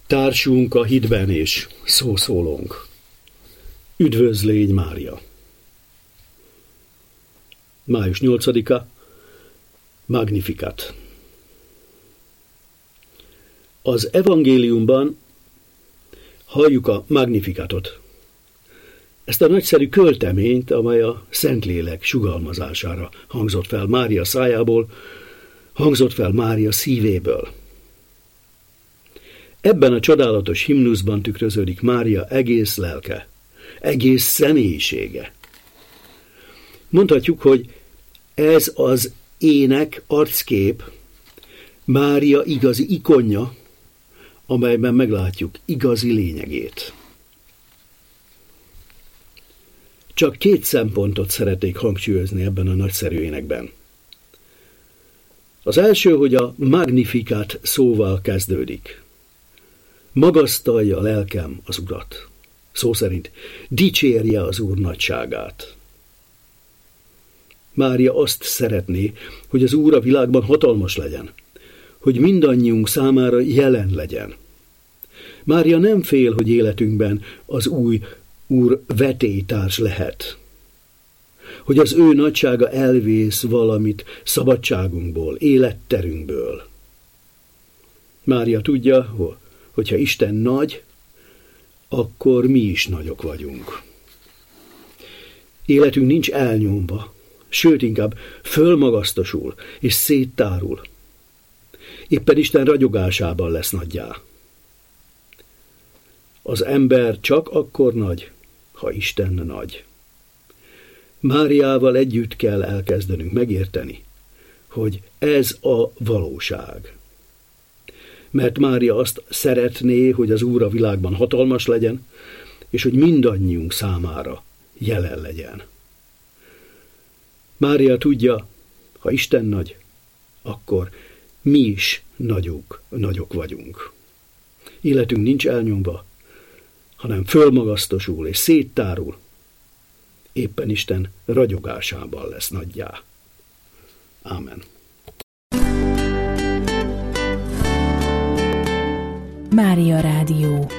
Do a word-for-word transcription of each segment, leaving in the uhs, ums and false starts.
Társunk a hitben és szószólónk. Üdvözlégy Mária! május nyolcadika. Magnificat. Az evangéliumban halljuk a Magnificatot. Ezt a nagyszerű költeményt, amely a Szentlélek sugalmazására hangzott fel Mária szájából, hangzott fel Mária szívéből. Ebben a csodálatos himnuszban tükröződik Mária egész lelke, egész személyisége. Mondhatjuk, hogy ez az ének arckép Mária igazi ikonja, amelyben meglátjuk igazi lényegét. Csak két szempontot szeretnék hangsúlyozni ebben a nagyszerű énekben. Az első, hogy a Magnificat szóval kezdődik. Magasztalja a lelkem az Urat. Szó szerint dicsérje az Úr nagyságát. Mária azt szeretné, hogy az Úr a világban hatalmas legyen, hogy mindannyiunk számára jelen legyen. Mária nem fél, hogy életünkben az új Úr vetélytárs lehet, hogy az ő nagysága elvész valamit szabadságunkból, életterünkből. Mária tudja, hogyha Isten nagy, akkor mi is nagyok vagyunk. Életünk nincs elnyomva, sőt inkább fölmagasztosul és széttárul. Éppen Isten ragyogásában lesz nagyjá. Az ember csak akkor nagy, ha Isten nagy. Máriával együtt kell elkezdenünk megérteni, hogy ez a valóság. Mert Mária azt szeretné, hogy az Úr a világban hatalmas legyen, és hogy mindannyiunk számára jelen legyen. Mária tudja, ha Isten nagy, akkor mi is nagyok, nagyok vagyunk. Életünk nincs elnyomva, hanem fölmagasztosul és széttárul. Éppen Isten ragyogásában lesz nagyjá. Ámen. Mária Rádió.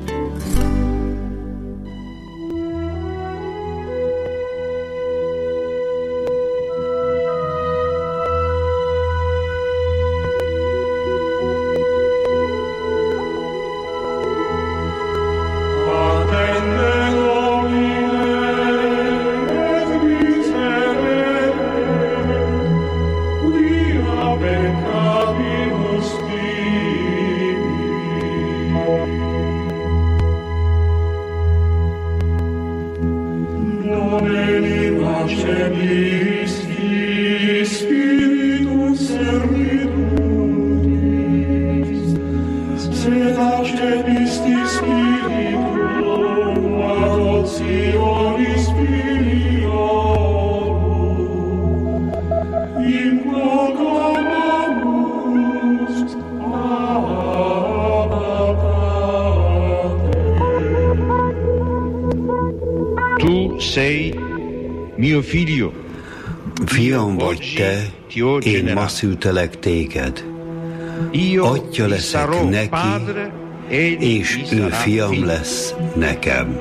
Fiam vagy te, én ma szültelek téged. Atya leszek neki, és ő fiam lesz nekem.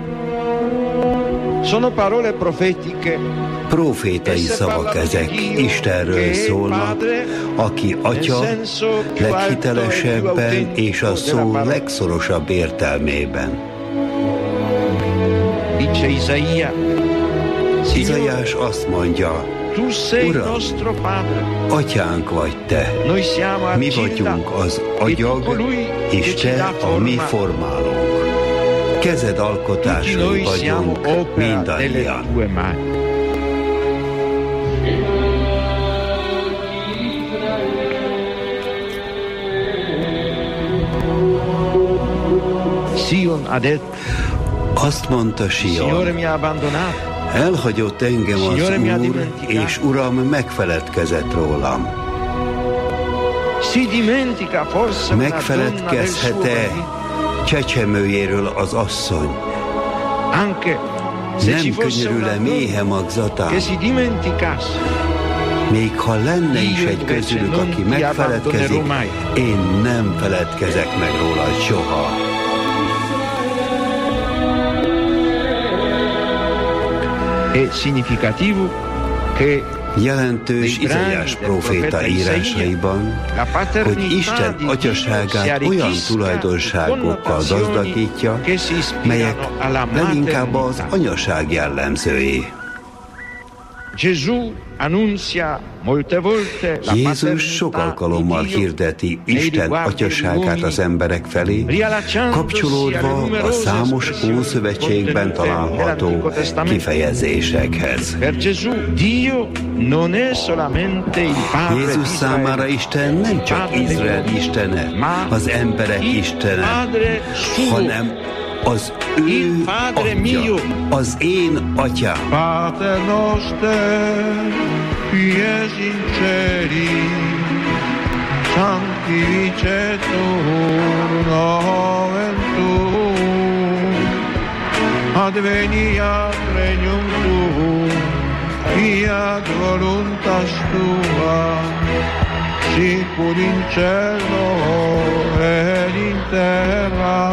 Profétai szavak ezek, Istenről szólnak, aki Atya leghitelesebben és a szó legszorosabb értelmében. Izaiás azt mondja, Uram, Atyánk vagy te, mi vagyunk az agyag, és te a mi formálónk. Kezed alkotásai vagyunk mindannyian. Azt mondta Sion, elhagyott engem az Úr, és Uram megfeledkezett rólam. Megfeledkezhet-e csecsemőjéről az asszony? Nem könyörül-e méhe magzatán? Még ha lenne is egy közülük, aki megfeledkezik, én nem feledkezek meg rólad soha. È significativo che jelentős Izaiás próféta írásaiban, hogy Isten atyaságát olyan tulajdonságokkal gazdagítja, melyek leginkább az anyaság jellemzői. Jézus sok alkalommal hirdeti Isten atyaságát az emberek felé, kapcsolódva a számos Ószövetségben található kifejezésekhez. Jézus számára Isten nem csak Izrael istene, az emberek istene, hanem az ő atya, az én atyám. Pater noster, qui es in celi, sanctificetur nomen tuum, adveniat regnum tuum, fiat voluntas tua, sicur in cielo et in terra.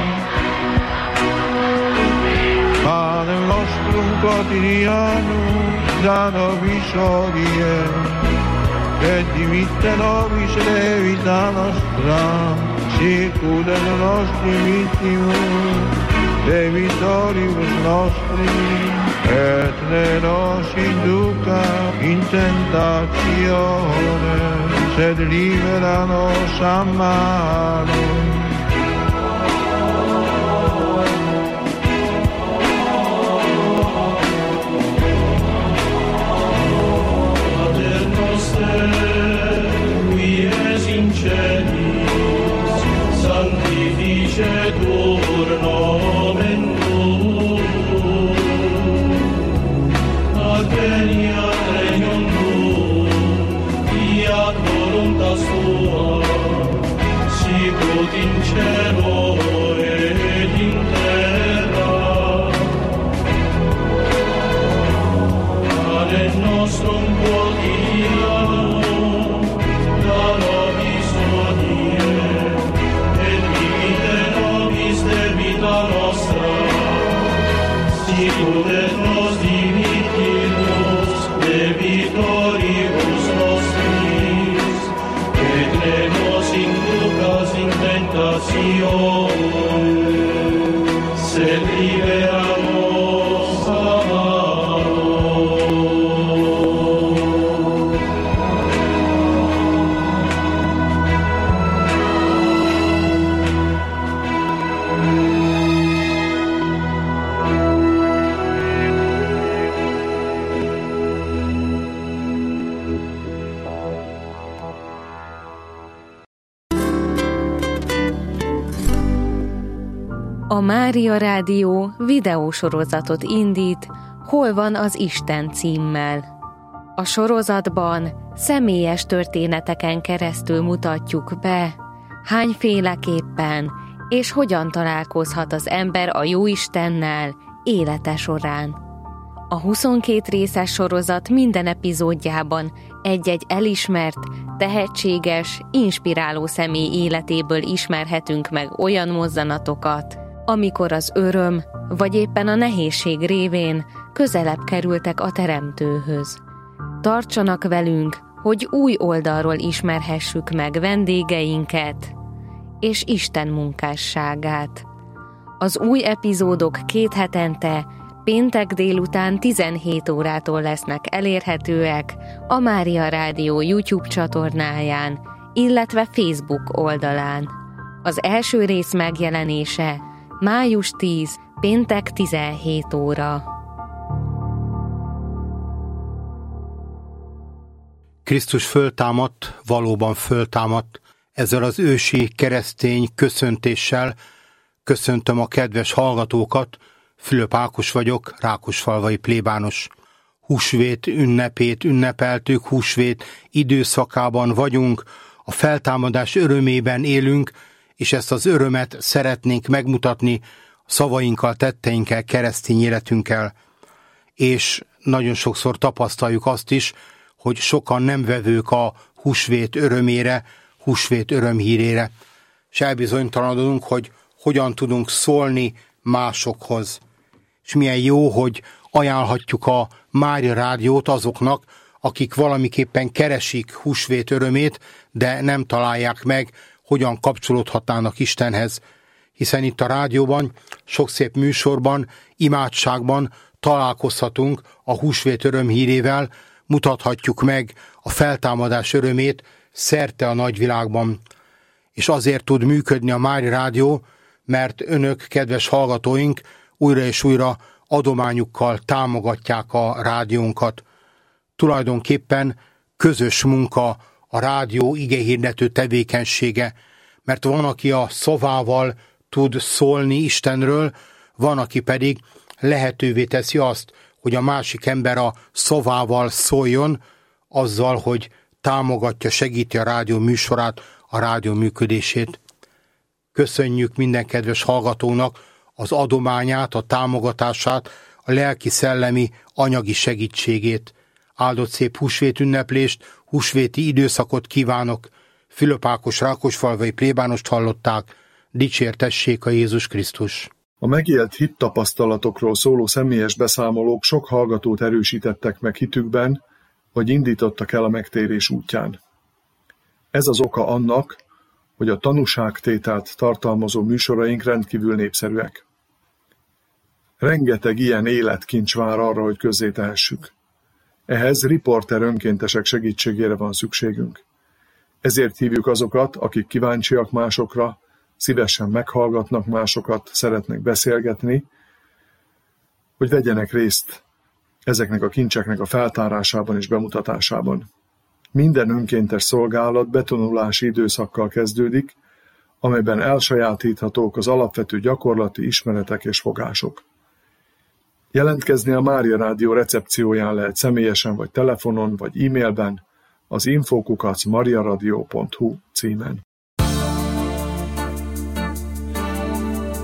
Panem nostrum quotidianum da nobis hodie, et dimitte nobis debita nostra, sicut et nostri vittimus debitoribus nostri, et ne nos induca in tentatione, sed libera nos a malo. Sanctificetur nomen tuum, adveniat regnum tuum, fiat voluntas tua, sicut in cielo et in terra. Panem nostrum quotidianum da nobis hodie, debita nostra, sicut et nos dimittimus debitoribus nostris, et ne nos inducas in tentatione, sed libera nos a malo. A Mária Rádió videósorozatot indít, Hol van az Isten címmel. A sorozatban személyes történeteken keresztül mutatjuk be, hányféleképpen és hogyan találkozhat az ember a Jóistennel élete során. A huszonkét részes sorozat minden epizódjában egy-egy elismert, tehetséges, inspiráló személy életéből ismerhetünk meg olyan mozzanatokat, amikor az öröm vagy éppen a nehézség révén közelebb kerültek a Teremtőhöz. Tartsanak velünk, hogy új oldalról ismerhessük meg vendégeinket és Isten munkásságát. Az új epizódok két hetente, péntek délután tizenhét órától lesznek elérhetőek a Mária Rádió YouTube csatornáján, illetve Facebook oldalán. Az első rész megjelenése május tíz, péntek tizenhét óra. Krisztus föltámadt, valóban föltámadt. Ezzel az ősi keresztény köszöntéssel köszöntöm a kedves hallgatókat. Fülöp Ákos vagyok, rákosfalvai plébános. Húsvét ünnepét ünnepeltük, húsvét időszakában vagyunk, a feltámadás örömében élünk, és ezt az örömet szeretnénk megmutatni szavainkkal, tetteinkkel, keresztény életünkkel. És nagyon sokszor tapasztaljuk azt is, hogy sokan nem vevők a húsvét örömére, húsvét örömhírére, és elbizonytalanodunk, hogy hogyan tudunk szólni másokhoz. És milyen jó, hogy ajánlhatjuk a Mária Rádiót azoknak, akik valamiképpen keresik húsvét örömét, de nem találják meg, hogyan kapcsolódhatnának Istenhez. Hiszen itt a rádióban, sok szép műsorban, imádságban találkozhatunk a húsvét örömhírével, mutathatjuk meg a feltámadás örömét szerte a nagyvilágban. És azért tud működni a Mária Rádió, mert önök, kedves hallgatóink, újra és újra adományukkal támogatják a rádiónkat. Tulajdonképpen közös munka a rádió igehirdető tevékenysége, mert van, aki a szavával tud szólni Istenről, van, aki pedig lehetővé teszi azt, hogy a másik ember a szavával szóljon, azzal, hogy támogatja, segíti a rádió műsorát, a rádió működését. Köszönjük minden kedves hallgatónak az adományát, a támogatását, a lelki-szellemi, anyagi segítségét. Áldott szép húsvét ünneplést, húsvéti időszakot kívánok. Fülöp Ákos rákosfalvai plébánost hallották. Dicsértessék a Jézus Krisztus! A megélt hittapasztalatokról szóló személyes beszámolók sok hallgatót erősítettek meg hitükben, vagy indítottak el a megtérés útján. Ez az oka annak, hogy a tanúságtételt tartalmazó műsoraink rendkívül népszerűek. Rengeteg ilyen életkincs vár arra, hogy közzétehessük. Ehhez riporter önkéntesek segítségére van szükségünk. Ezért hívjuk azokat, akik kíváncsiak másokra, szívesen meghallgatnak másokat, szeretnek beszélgetni, hogy vegyenek részt ezeknek a kincseknek a feltárásában és bemutatásában. Minden önkéntes szolgálat betanulási időszakkal kezdődik, amelyben elsajátíthatók az alapvető gyakorlati ismeretek és fogások. Jelentkezni a Mária Rádió recepcióján lehet személyesen vagy telefonon, vagy e-mailben az info kukac mariaradio pont hu címen.